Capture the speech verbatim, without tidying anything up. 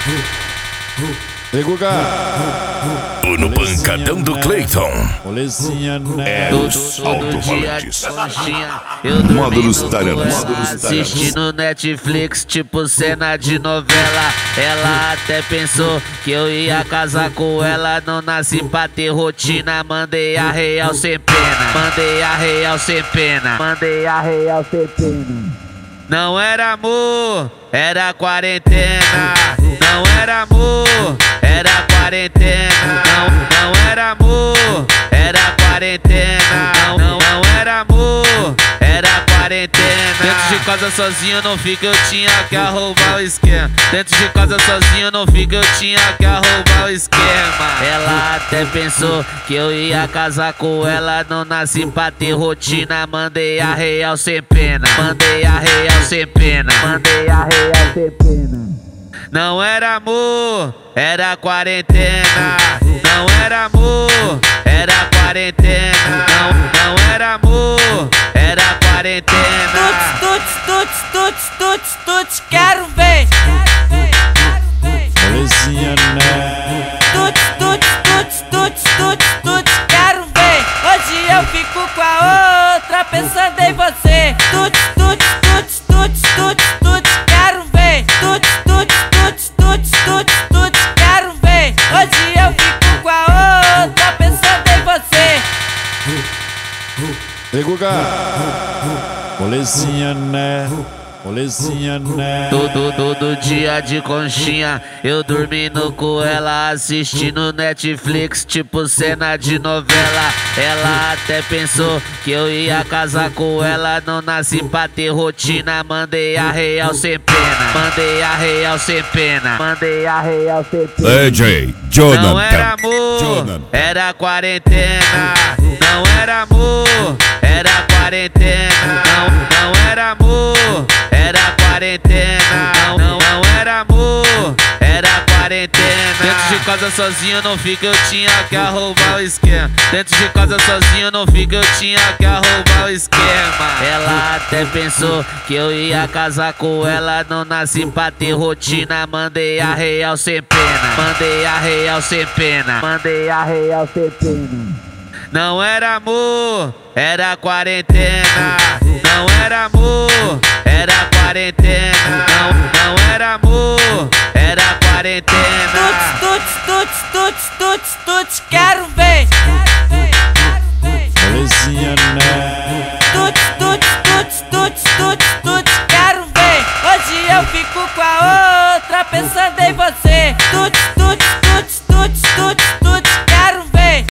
Ei, Guga. Tô no pancadão do Cleiton. Molezinha, né? É os alto-falantes. Eu Módulos dormindo Taranos. com ela, assistindo Netflix, tipo cena de novela. Ela até pensou que eu ia casar com ela. Não nasci pra ter rotina, mandei a real sem pena. Mandei a real sem pena. Mandei a real sem pena. Não era amor, era quarentena. Não era amor, era quarentena. Não, não era amor, era quarentena. Não, não, não era amor, era quarentena. Dentro de casa sozinho não fica, eu tinha que arrumar o esquema. Dentro de casa sozinho não fica, eu tinha que arrumar o esquema. Ela até pensou que eu ia casar com ela. Não nasci pra ter rotina, mandei a real sem pena. Mandei a real sem pena. Mandei a real sem pena. Não era amor, era quarentena. Não era amor, era quarentena. Não, não era amor, era quarentena. Tuts, tuts, tuts, tuts, tuts, quero ver. Molezinha, né? Tuts, tuts, tuts, tuts, tuts, tuts, quero ver. Hoje eu fico com a outra pensando em você. Tuts, tuts, tuts, tuts, tuts, tuts, quero ver. Tuts, tuts, tuts, tuts, tuts, tuts, quero ver. Hoje eu fico com a outra pensando em você. Ei, Guga. Molezinha, né? Molezinha, né? Todo, todo dia de conchinha, eu dormindo com ela, assistindo Netflix, tipo cena de novela. Ela até pensou que eu ia casar com ela. Não nasci pra ter rotina, mandei a real sem pena. Mandei a real sem pena. Mandei a real sem pena. D J Jonathan. Não era amor, Jonathan. era quarentena. Não era amor, era quarentena. Não, não era amor, era quarentena. Não, não, não era amor, era quarentena. Dentro de casa sozinho não fica, eu tinha que arrumar o esquema. Dentro de casa sozinho não fica, eu tinha que arrumar o esquema. Ela até pensou que eu ia casar com ela. Não nasci pra ter rotina, mandei a real sem pena. Mandei a real sem pena. Mandei a real sem pena. Não era amor, era quarentena. Não era amor, era quarentena. Não, não era amor, era quarentena. Tuts, tuts, tuts, tuts, tuts, tuts, quero ver. Molezinha, né? Tuts, tuts, tuts, tuts, tuts, tuts, quero ver. Hoje eu fico com a outra pensando